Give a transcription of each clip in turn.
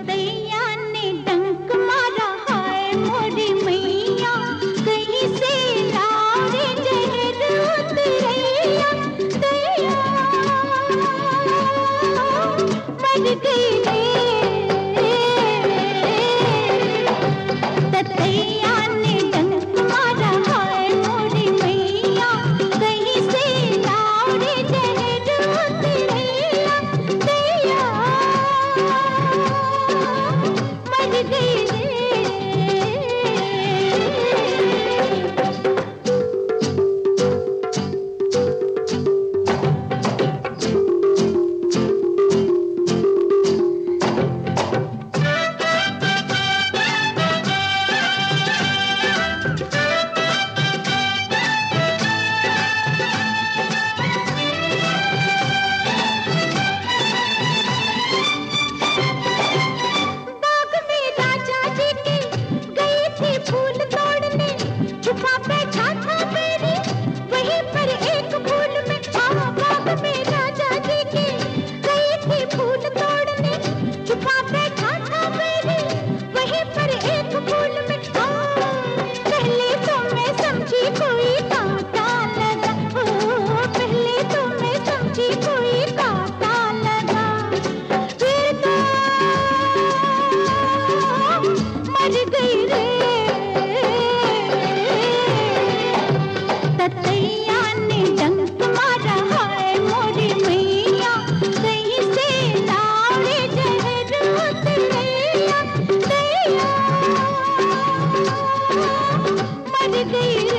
ततैया ने डंक मारा, हाय मोरी मैया, कहीं से लारे जहर उतरैया, दैया मर गई रे। ततैया ने डंक मारा, हाय मोरी मैया, कहीं से लारे जहर उतरैया, दैया मर गई रे। बाग में राजा जी के गई थी फूल तोड़ने, छुपा बैठा था मेरी वहीं पर एक फूल में। बाग में राजा जी के गई थी फूल तोड़ने, छुपा बैठा था मेरी वहीं पर एक फूल में। पहले तो मैं समझी कोई कांटा लगा, पहले तो मैं समझी कोई कांटा लगा, फिर तो मर गई रे। ततैया ने डंक मारा, हाय मोरी मैया, कहीं से लारे जहर उतरैया, दैया मर गई रे।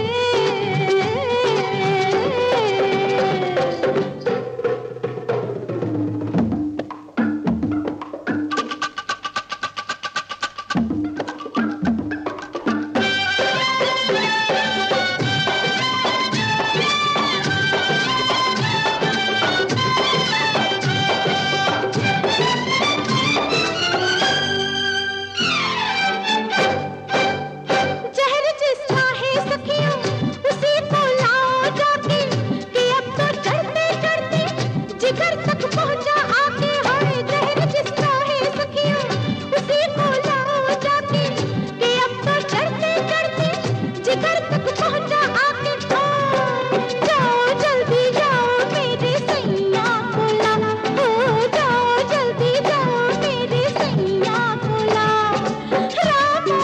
जहर जिसका है सखियों उसी को लाओ जाके, कि अब तो चढ़ते चढ़ते जिगर तक पहुंचा आके। हाय जहर जिसका है सखियों उसी को लाओ जाके, कि अब तो चढ़ते चढ़ते जिगर तक पहुंचा आके। जाओ जल्दी जाओ मेरे सैया को लाओ, जाओ जल्दी जाओ मेरे सैया को लाओ, रामा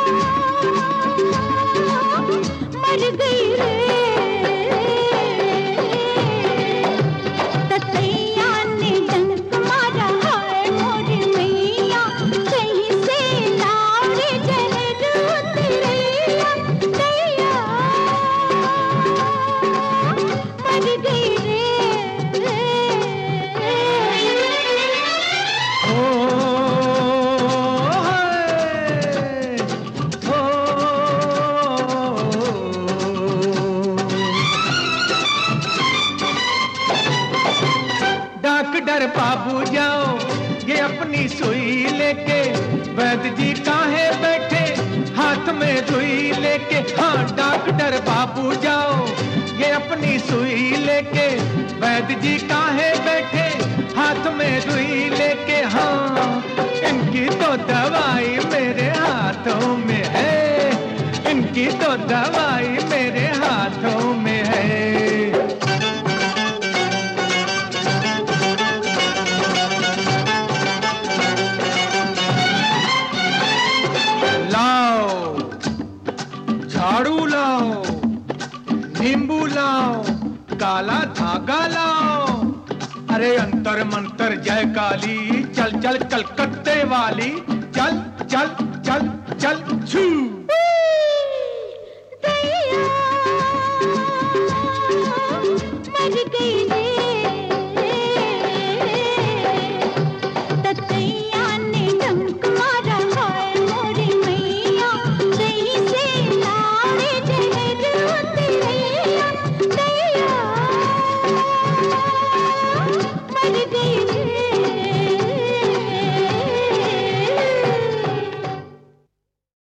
मर गई रे। ततैया ने डंक मारा, हाय मोरी मैया, कहीं से लारे जहर उतरैया, दैया मर गई रे। डॉक्टर बाबू जाओ ये अपनी सुई लेके, वैद्य जी काहे बैठे हाथ में रुई लेके। हाँ डॉक्टर बाबू जाओ ये अपनी सुई लेके, वैद्य जी काहे बैठे हाथ में रुई लेके। हाँ इनकी तो दवाई मेरे हाथों में है, इनकी तो दवाई मेरे हाथों में है। लाओ झाड़ू लाओ, नींबू लाओ, काला धागा लाओ, अरे अंतर मंतर जय काली, चल चल कलकत्ते वाली,